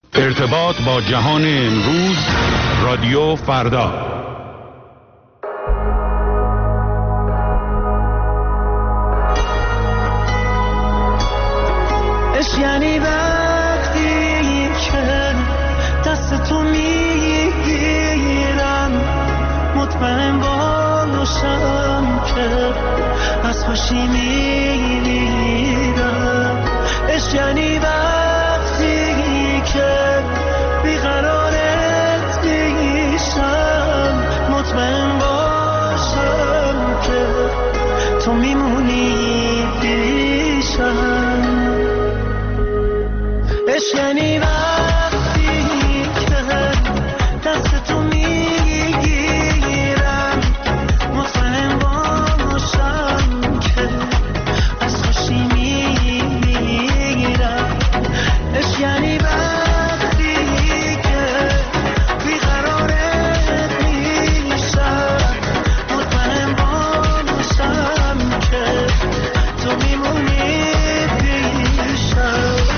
ارتباط با جهان امروز، رادیو فردا. اش یعنی وقتی که دست تو میگیرم، مطمئن باشم که از خوشی میمیرم. اش یعنی وقتی که بیقرارت میشم، مطمئن باشم که تو میمونی پیشم. اش یعنی وقتی که دست تو میگیرم، مطمئن باشم که از خوشی میمیرم. اش یعنی وقتی که بیقرارت میشم، مطمئن باشم که تو میمونی پیشم.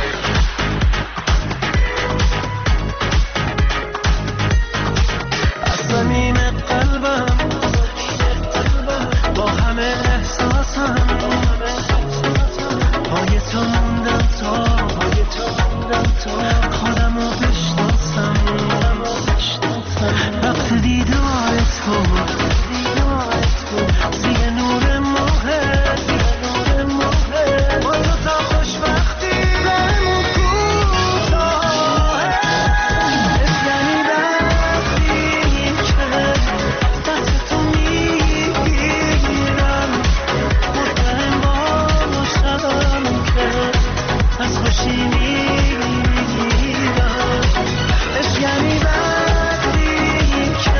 از صمیم قلبم با همه احساسم پای تو موندم تا خودمو بشناسم. وقت دیدار تو زیر نور ماه، با تو تا خوشبختی بمون کوتاه. یعنی وقتی که دست تو میگیرم، مطمئن باشم که از خوشی میمیرم. اش یعنی وقتی که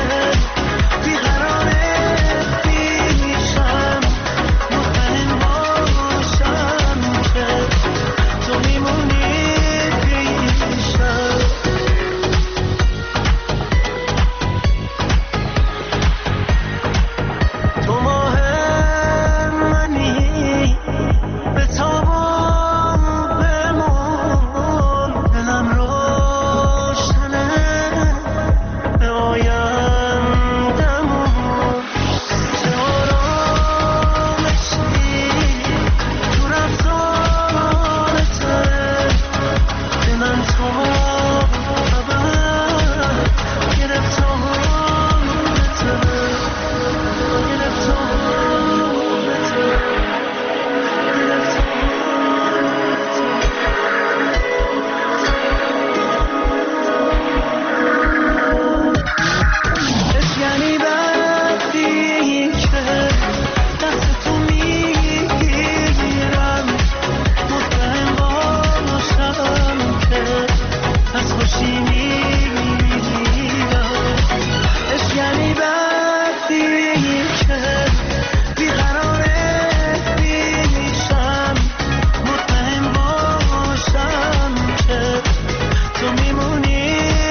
بیقرارت میشم، مطمئن باشم که تو میمونی پیشم. تو ماه منی، به تابم بمون، دلم روشنه به آیندمون. چه آرامشی تو رفتارته، دلم تو ابد گرفتارته. اش یعنی وقتی که دست تو میگیرم، مطمئن باشم که از خوشی میمیرم. اش یعنی وقتی که بیقرارت میشم، مطمئن باشم که تو میمونی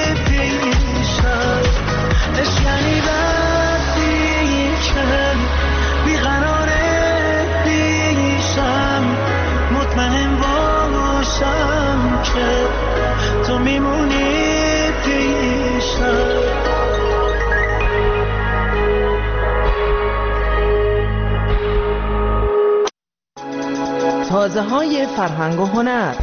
پیشم. اش یعنی وقتی که بیقرارت میشم، مطمئن باشم که تو میمونی پیشم. تازه های فرهنگ و هنر.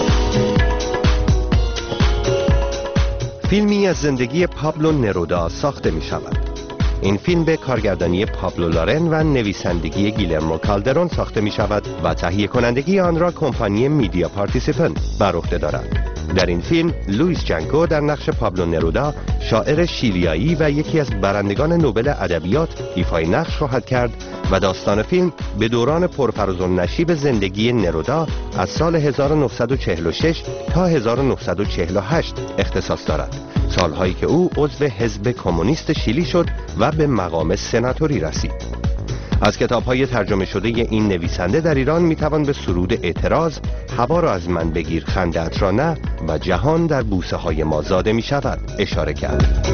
فیلمی از زندگی پابلو نرودا ساخته می شود. این فیلم به کارگردانی پابلو لارن و نویسندگی گیلرمو کالدرون ساخته می شود و تهیه کنندگی آن را کمپانی میدیا پارتیسیپنت بر عهده دارد. در این فیلم لوئیس جانکو در نقش پابلو نرودا، شاعر شیلیایی و یکی از برندگان نوبل ادبیات، ایفای نقش خواهد کرد و داستان فیلم به دوران پرفراز و نشیب زندگی نرودا از سال 1946 تا 1948 اختصاص دارد، سالهایی که او عضو حزب کمونیست شیلی شد و به مقام سناتوری رسید. از کتاب‌های ترجمه شده این نویسنده در ایران میتوان به سرود اعتراض، هوا را از من بگیر خنده‌ات را نه و جهان در بوسه های ما زاده می شود اشاره کرد.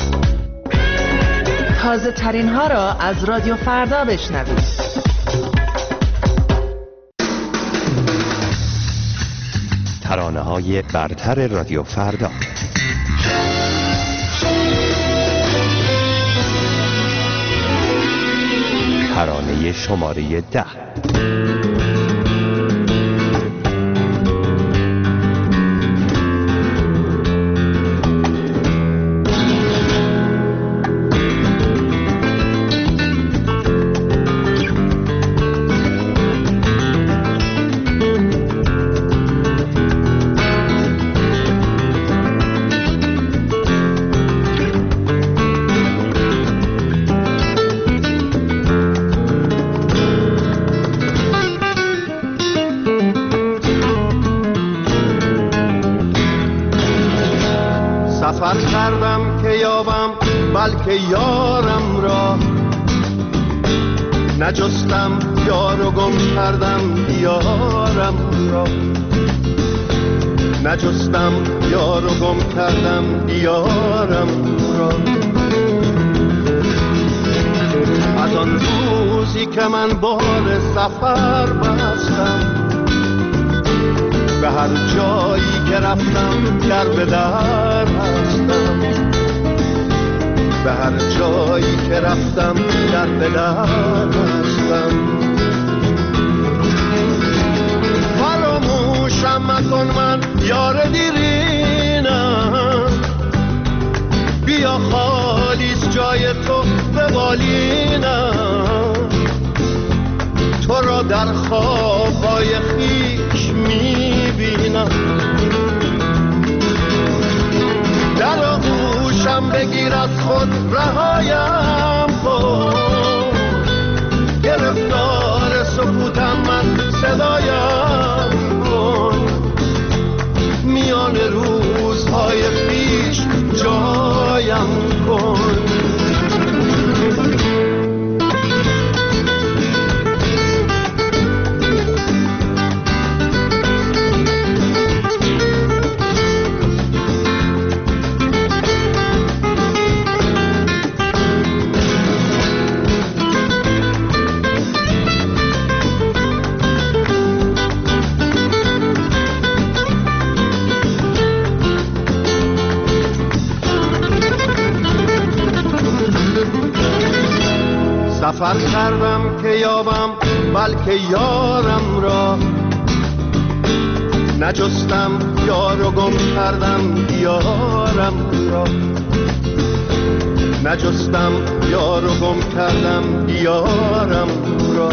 تازه ترین ها را از رادیو فردا بشنوید. ترانه‌های برتر رادیو فردا. ترانه شماره 10. سفر کردم که یابم بلکه یارم را، نجستم یار و گم کردم یارم را، نجستم یار و گم کردم یارم را. از آن روزی که من بار سفر بستم، به هر جایی که رفتم در به در هستم، به هر جایی که رفتم در به در هستم. فراموشم مکن من یار دیرینم، بیا خالیست جای تو به بالینم، تو را در خوابای خویش میبینم. در آغوشم بگیر از خود رهایم کن، گرفتار سکوتم من صدایم کن، میان روزهای پیش جایم کن. سفر کردم که یابم بلکه یارم را، نجستم یار و گم کردم یارم را، نجستم یار و گم کردم یارم را.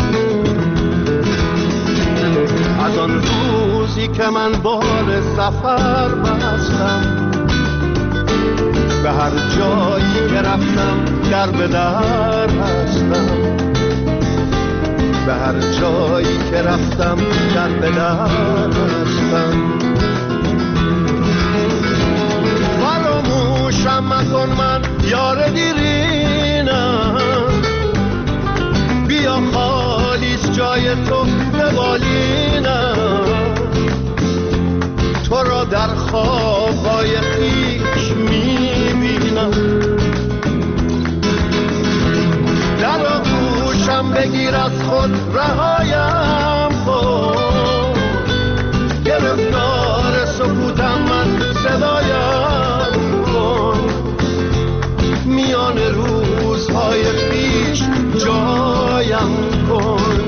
از آن روزی که من بار سفر بستم، به هر جایی که رفتم در به در هستم، به هر جایی که رفتم در به در هستم. فراموشم مکن من یار دیرینم، بیا خالیست جای تو به بالینم، تو را در خوابای خویش میبینم. در آغوشم بگیر از خود رهایم کن، گرفتار سکوتم من صدایم کن، میان روزهای پیش جایم کن.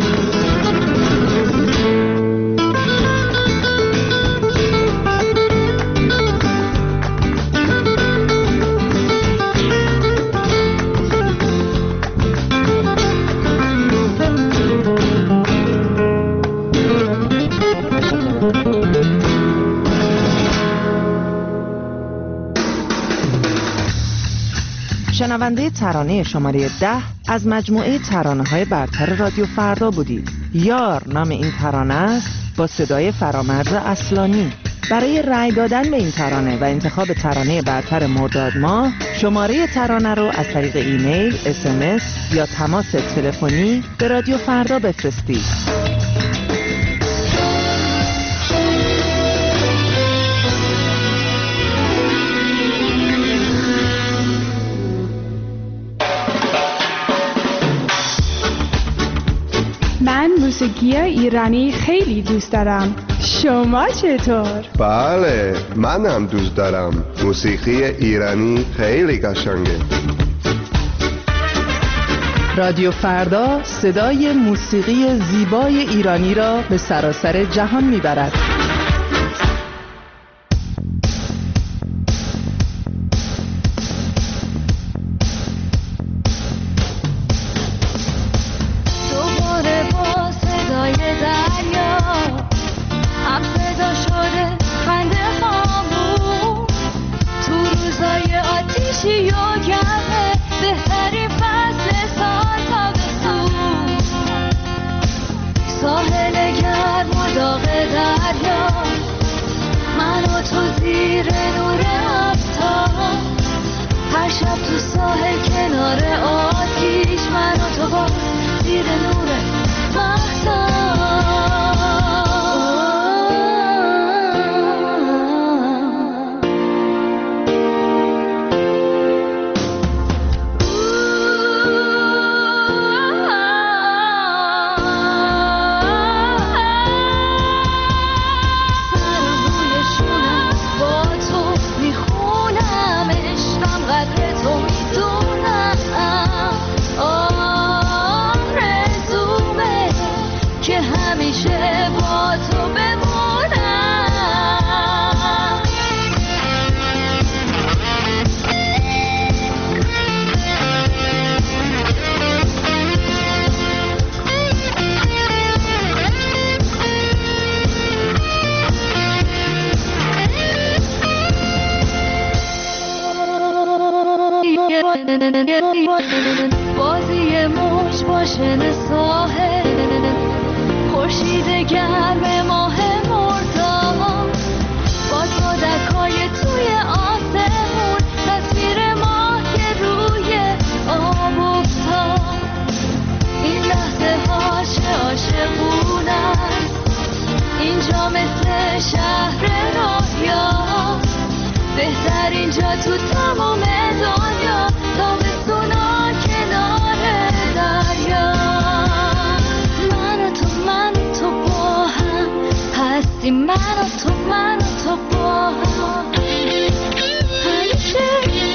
شنونده ترانه شماره 10 از مجموعه ترانه‌های برتر رادیو فردا بودید. یار نام این ترانه است با صدای فرامرز اصلانی. برای رأی دادن به این ترانه و انتخاب ترانه برتر مرداد ماه، شماره ترانه رو از طریق ایمیل، SMS یا تماس تلفنی به رادیو فردا بفرستید. من موسیقی ایرانی خیلی دوست دارم. شما چطور؟ بله، منم دوست دارم. موسیقی ایرانی خیلی قشنگه. رادیو فردا صدای موسیقی زیبای ایرانی را به سراسر جهان میبرد. دوباره با صدای دریا هم صدا شده خنده هامون تو روزای آتیشی و گرمه بهترین فصل سال تابستون ساحل گرم و داغ دریا من و تو زیر نور آفتاب هر شب تو ساحل کنار آتیش من و تو با زیر نور مهتاب بازی موج باشن ساحل خورشید گرم ماه مرداد با صدکای توی آسمون تصویر ماه که روی آب افتاد این لحظه ها چه عاشقونه اینجا مثل شهر رویاست بهترین جا تو تمام دنیا تابستونا کنار دریا من و تو با هم هستیم من و تو با هم همیشه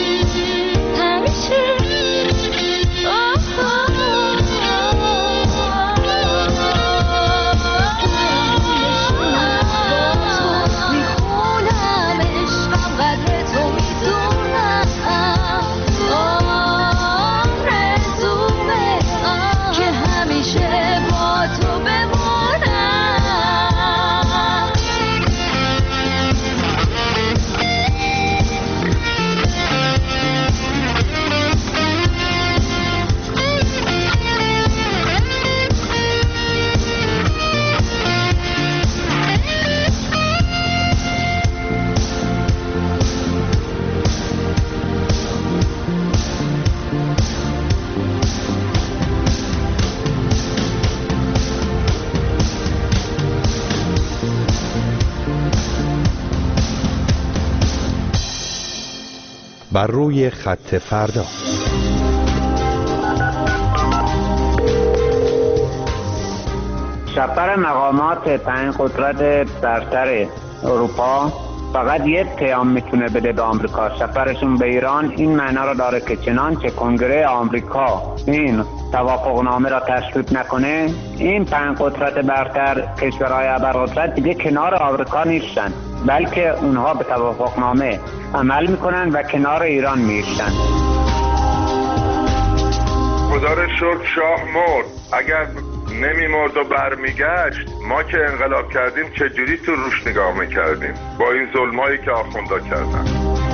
بر روی خط فردا. سفر مقامات 5 قدرت برتر اروپا فقط یک پیام میتونه بده به آمریکا. سفرشون به ایران این معنا رو داره که چنانچه کنگره آمریکا این توافقنامه را تصویب نکنه، این 5 قدرت برتر کشورهای ابرقدرت دیگه کنار آمریکا نیستن، بلکه اونها به توافقنامه عمل میکنن و کنار ایران میشن. خدا رو شکر شاه مرد. اگر نمیمرد و برمیگشت ما که انقلاب کردیم چجوری تو روش نگاه میکردیم با این ظلمایی که آخوندا کردن.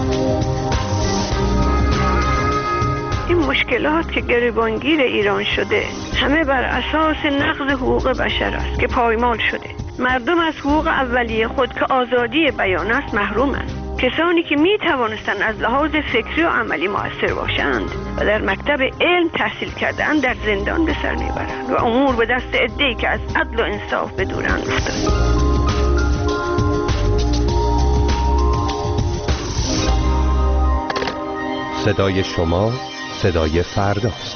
این مشکلات که گریبانگیر ایران شده همه بر اساس نقض حقوق بشر است که پایمال شده. مردم از حقوق اولیه خود که آزادی بیان است محرومند. کسانی که می توانستند از لحاظ فکری و عملی مؤثر باشند و در مکتب علم تحصیل کردند در زندان به سر میبرند و امور به دست عده‌ای که از عدل و انصاف به دورند افتاد. صدای شما صدای فرداست.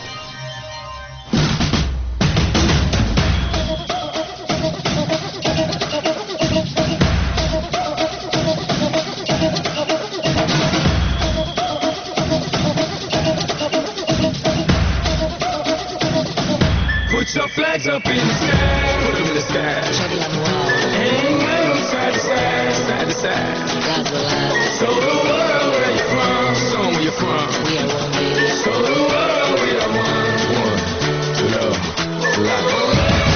flags up in the sky, put them in the sky. Hang them side to side, side to side. Show the world where you're from, show them where you're from. Show the world we are one. One, love, life.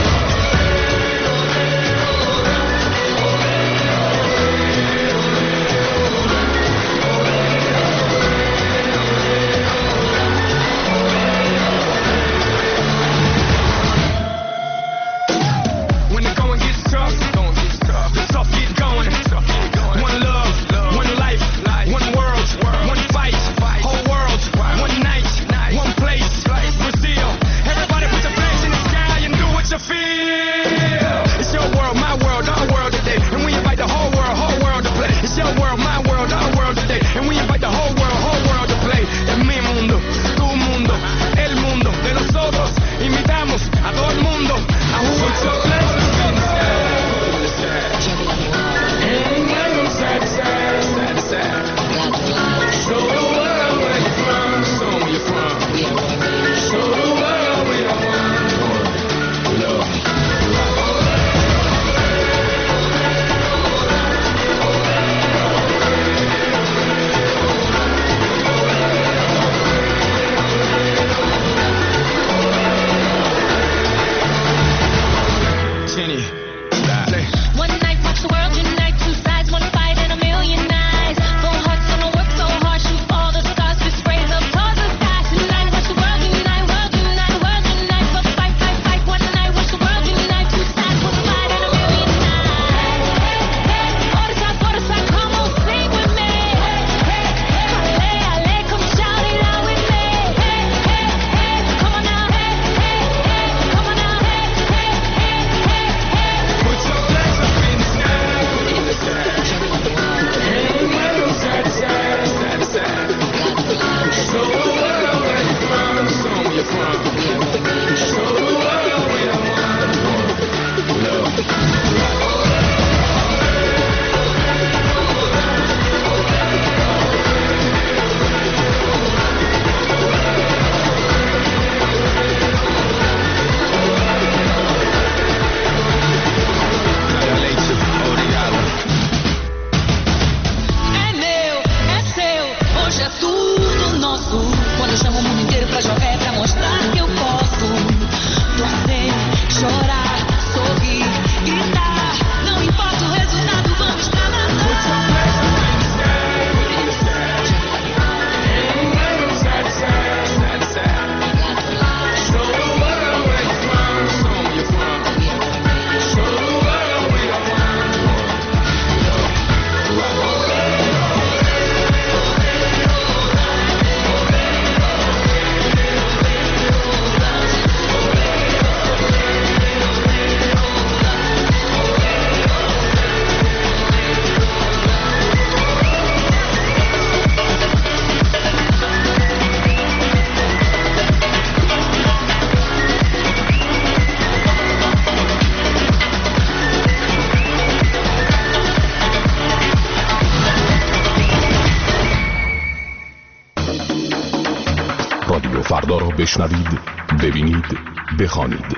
فردا را بشنوید، ببینید، بخوانید.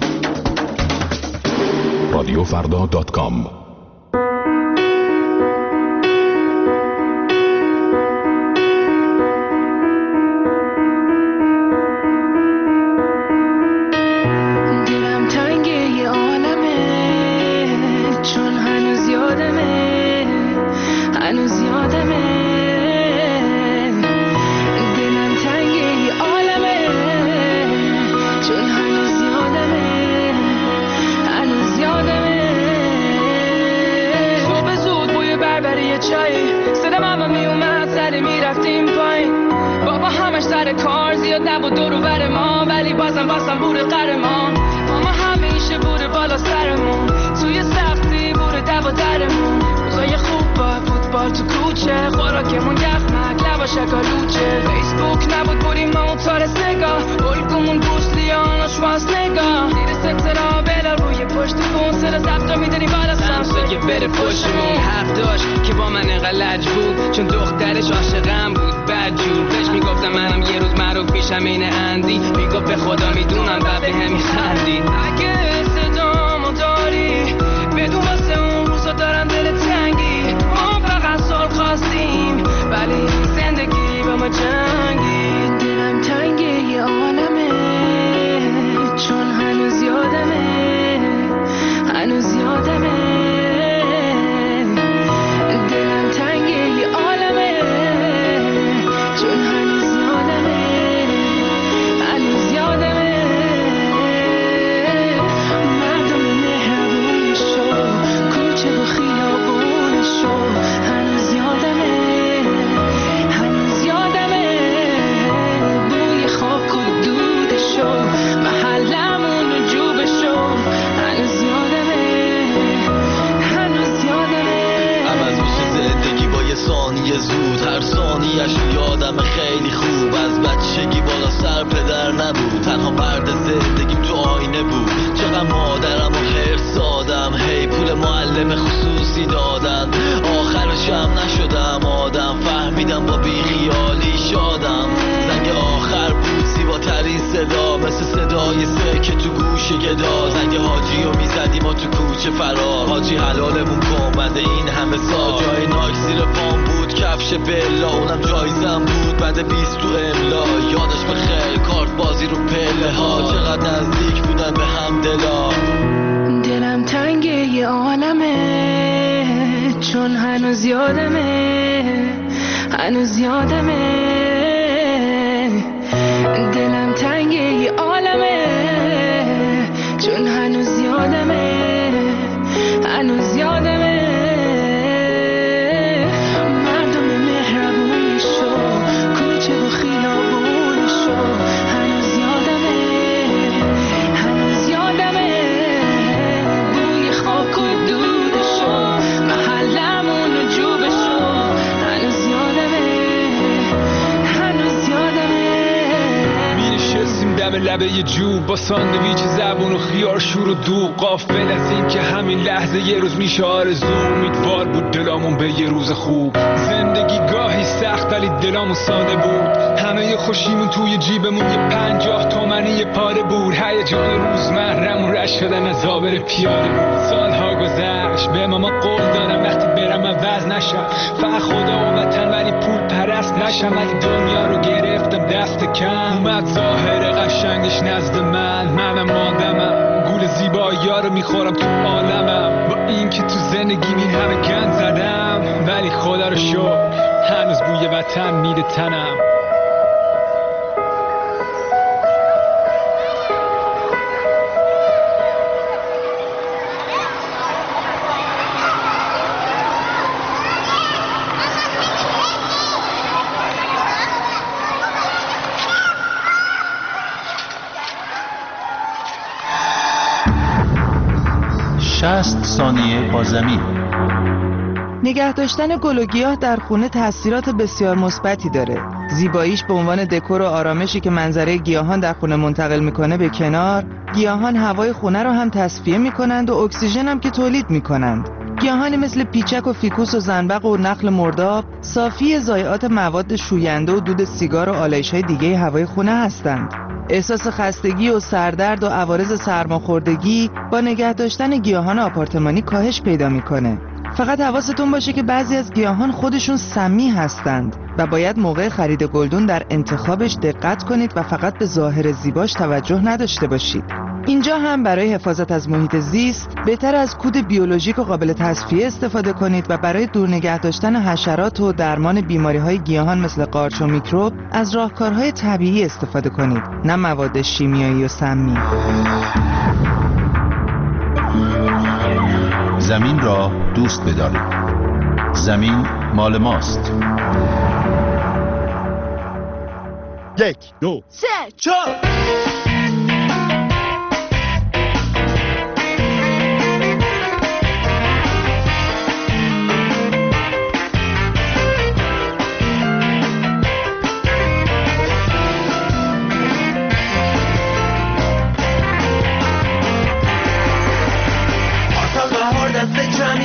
رادیوفردا.com فیسبوک نبود بریم ما تار سگاه الگومون بوسلیان و شواز نگاه زیر سترا بلا روی پشت کن سر زبطا میدنی بالا سم همسایه بره پشتمون. حرف داشت که با من غلط بود چون دخترش عاشقم بود بدجور. بهش میگفتم منم یه روز معروف میشم این اندی. میگفت به خدا میدونم و به هم میخندید. اگه صدامو داری بدون واسه اون روزا دارم دل تنگی. ما فقط سال خواستیم ولی زندگی با ما جنگید. دلم تنگه یه عالمه چون هنوز یادمه هنوز یادمه. دلم تنگه یه عالمه چون هنوز یادمه هنوز یادمه. مردم مهربونشو کوچه و خیابونشو هنوز یادمه هنوز یادمه. بوی خاک و دودشو محلمون و جوبشو هنوز یادمه هنوز یادمه. عوض میشه زندگی با یه ثانیه زود. هر ثانیه‌اش یادم خیلی خوب. از بچگی بالا سر پدر نبود. تنها مرد زندگیم تو آینه بود. چقدر مادرم و حرص دادم. هی پول معلم خصوصی دادن. آخرشم نشدم آدم. فهمیدم با بیخیالی شادم. زنگ آخر بود زیباترین صدا مثل صدای سکه تو گوش گدا. زنگ حاجی رو میزدیم و تو کوچه فرار. حاجی حلالمون کن بنده این همه سال. جای ناک زیر پام بود کفش بلا اونم جایزم بود بنده 20 تو املا. یادش بخیر کارت بازی رو پله ها. چقدر نزدیک بودن به هم دلا. دلم تنگه یه عالمه چون هنوز یادمه هنوز یادمه. دلم تنگه یه عالمه چون هنوز یادمه هنوز یادمه. مردم مهربونشو کوچه و خیابونشو هنوز یادمه هنوز یادمه. بوی خاک و دودشو محلمون و جوبشو هنوز یادمه هنوز یادمه. می‌نشستیم دم لبه یه جوب با ساندویچ زبون و خیار شور و دوغ. غافل از این که همین لحظه یه روز میشه آرزو. امیدوار بود دلامون به یه روز خوب. زندگی گاهی سخت ولی دلامون ساده بود. همه خوشیمون توی جیبمون یه 50 تومنی یه پاره بود. هیجان روزمره‌مون رشت شدن از آبر پیاده بود. سالها گذشت به ماما قول دادم وقتی برم عوض نشم. فقط خدا و وطن ولی پول پرست نشم. ولی دنیا رو گرفتم دست کم. اومد ظاهر قشنگش نزد منم آدمم. گول زیبایی‌ها رو میخورم تو عالمم. با این که تو زندگی این همه گند زدم ولی خدا رو شکر هنوز بوی وطن میده تنم. شصت ثانیه با زمین. نگه داشتن گل و گیاه در خونه تأثیرات بسیار مثبتی داره. زیباییش به عنوان دکور و آرامشی که منظره گیاهان در خونه منتقل میکنه به کنار، گیاهان هوای خونه رو هم تصفیه میکنند و اکسیژن هم که تولید میکنند. گیاهانی مثل پیچک و فیکوس و زنبق و نخل مرداب صافی ضایعات مواد شوینده و دود سیگار و آلایش‌های دیگه هوای خونه هستند. احساس خستگی و سردرد و عوارض سرماخوردگی با نگه داشتن گیاهان آپارتمانی کاهش پیدا میکنه. فقط حواستون باشه که بعضی از گیاهان خودشون سمی هستند و باید موقع خرید گلدون در انتخابش دقت کنید و فقط به ظاهر زیباش توجه نداشته باشید. اینجا هم برای حفاظت از محیط زیست بهتر از کود بیولوژیک و قابل تصفیه استفاده کنید و برای دور نگه داشتن حشرات و درمان بیماری‌های گیاهان مثل قارچ و میکروب از راهکارهای طبیعی استفاده کنید، نه مواد شیمیایی و سمی. زمین را دوست بدارید. زمین مال ماست. 1 2 3 4 دست جمع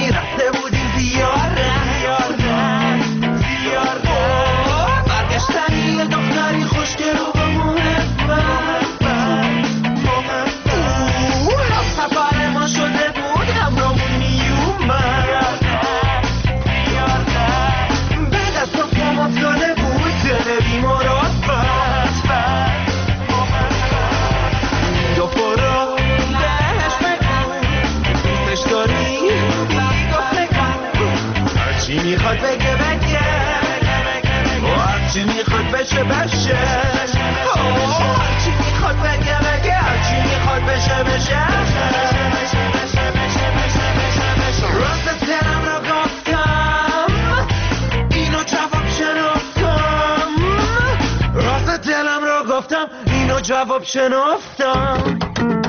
میخواد بگه بگه و هرچی میخواد بشه بشه هرچی میخواد بگه بگه هرچی میخواد بشه بشه راست دلم رو گفتم اینو جواب شنفتم راست دلم رو گفتم اینو جواب شنفتم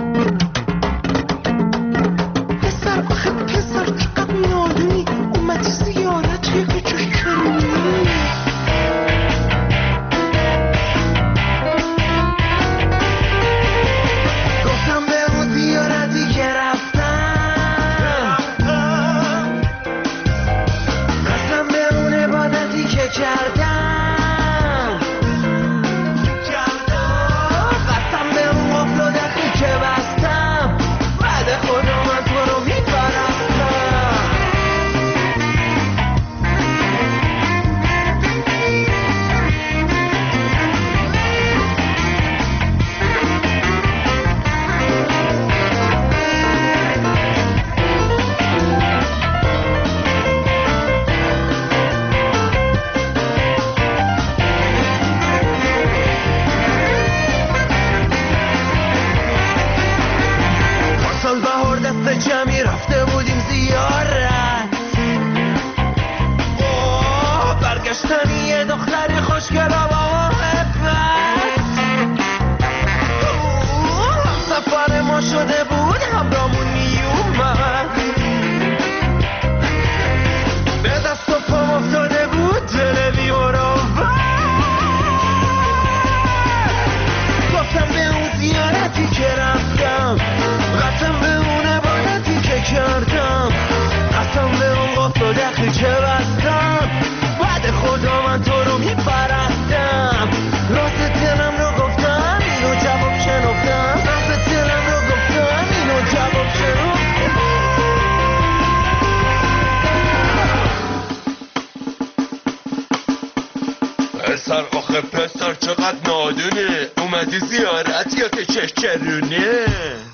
پسر آخه پسر چقدر نادونی اومدی زیارت که چشمی گفتم به اون زیارتی که رفتم قسم به اون عبادتی که کردم قسم به اون قفل و دخلی که بستم بعد خودم من تو رو میپرستم جمعی رفته بودیم زیارت برگشتن یه دختری خوشگل با محبت سفر ما شده بود همرامون میومد به دست و پام افتاده بود دل بی‌مروت گفتم به اون زیارتی که رفتم قسم به اون عبادتی که کردم قسم به اون قفل و دخلی که بستم بعد خدا من تو رو میپرستم راست دلم رو گفتم اینو جواب شنفتم راست دلم رو گفتم اینو جواب شنفتم پسر آخه پسر چقدر نادونه اومدی زیارت یا که چشچرونه